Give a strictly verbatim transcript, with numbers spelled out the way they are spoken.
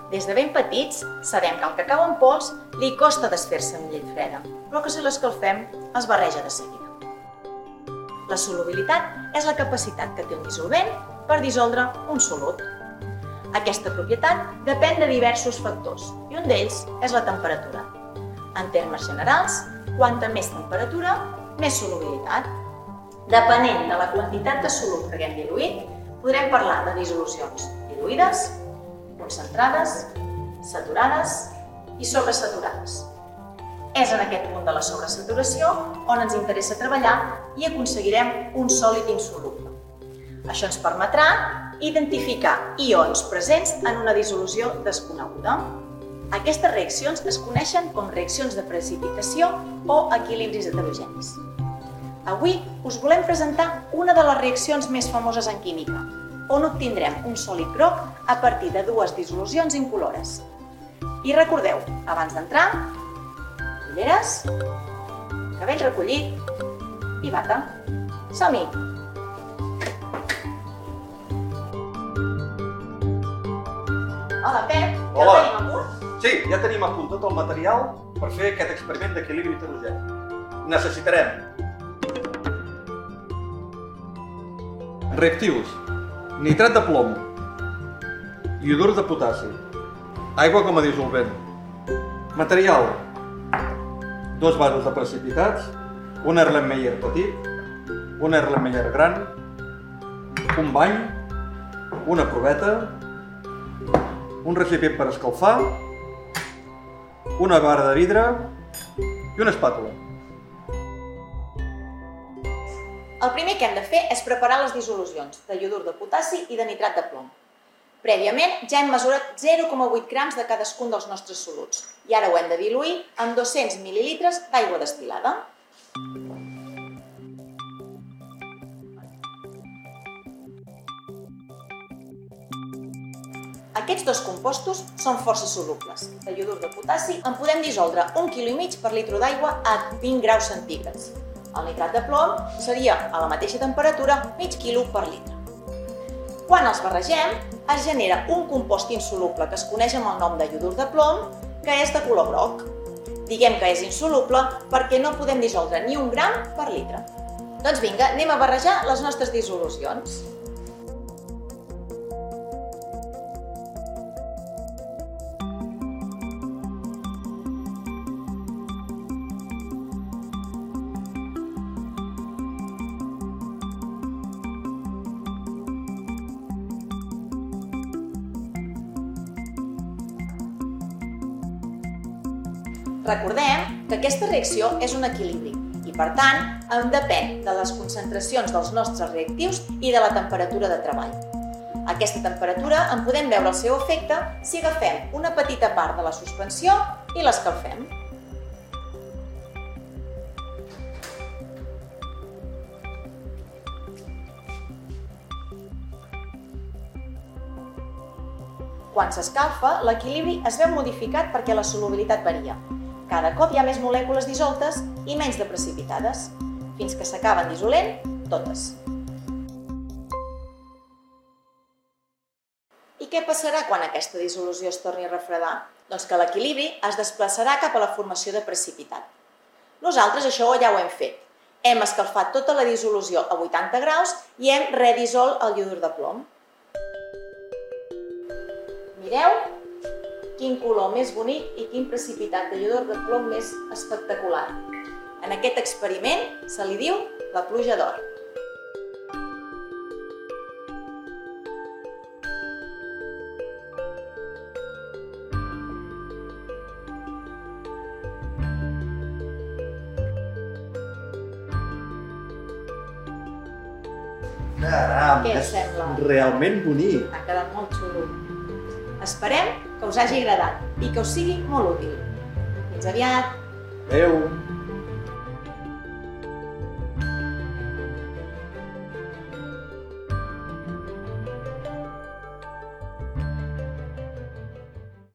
Des de ben petits sabem que el cacau en pols li costa desfer-se amb llet freda, però que si l'escalfem es barreja de seguida. La solubilitat és la capacitat que té un dissolvent per dissoldre un solut. Aquesta propietat depèn de diversos factors i un d'ells és la temperatura. En termes generals, quanta més temperatura, més solubilitat. Depenent de la quantitat de solut que haguem diluït, podrem parlar de dissolucions diluïdes, concentrades, saturades i sobresaturades. És en aquest punt de la sobresaturació on ens interessa treballar i aconseguirem un sòlid insoluble. Això ens permetrà identificar ions presents en una dissolució desconeguda. Aquestes reaccions es coneixen com reaccions de precipitació o equilibris heterogenis. Avui us volem presentar una de les reaccions més famoses en química, on obtindrem un sòlid groc a partir de dues dissolucions incolores. I recordeu, abans d'entrar, ulleres, cabell recollit i bata. Som-hi! Hola, Pep, ja el tenim a punt? Sí, ja tenim a punt tot el material per fer aquest experiment d'equilibri heterogeni. Necessitarem reactius, nitrat de plom, iodurs de potassi, aigua com a dissolvent, material, dos vasos de precipitats, un Erlenmeyer petit, un Erlenmeyer gran, un bany, una proveta, un recipient per escalfar, una barra de vidre i una espàtula. El primer que hem de fer és preparar les dissolucions de iodur de potassi i de nitrat de plom. Prèviament ja hem mesurat zero coma vuit grams de cadascun dels nostres soluts i ara ho hem de diluir amb dos-cents mil·lilitres d'aigua destil·lada. Aquests dos compostos són força solubles. De iodur de potassi en podem dissoldre un quilo i mig per litre d'aigua a vint graus centígrads. El nitrat de plom seria a la mateixa temperatura mig quilo per litre. Quan els barregem, es genera un compost insoluble que es coneix amb el nom de iodur de plom, que és de color groc. Diguem que és insoluble perquè no podem dissoldre ni un gram per litre. Doncs vinga, anem a barrejar les nostres dissolucions. Recordem que aquesta reacció és un equilibri i, per tant, en depèn de les concentracions dels nostres reactius i de la temperatura de treball. Aquesta temperatura en podem veure el seu efecte si agafem una petita part de la suspensió i l'escalfem. Quan s'escalfa, l'equilibri es veu modificat perquè la solubilitat varia. Cada cop hi ha més molècules dissoltes i menys de precipitades, fins que s'acaben dissolent totes. I què passarà quan aquesta dissolució es torni a refredar? Doncs que l'equilibri es desplaçarà cap a la formació de precipitat. Nosaltres això ja ho hem fet. Hem escalfat tota la dissolució a vuitanta graus i hem redissolt el iodur de plom. Mireu quin color més bonic i quin precipitat de iodur de plom més espectacular. En aquest experiment se li diu la pluja d'or. Caram, Què és sembla? realment bonic. Ha quedat molt xulo. Esperem que us hagi agradat i que us sigui molt útil. Fins aviat! Adéu!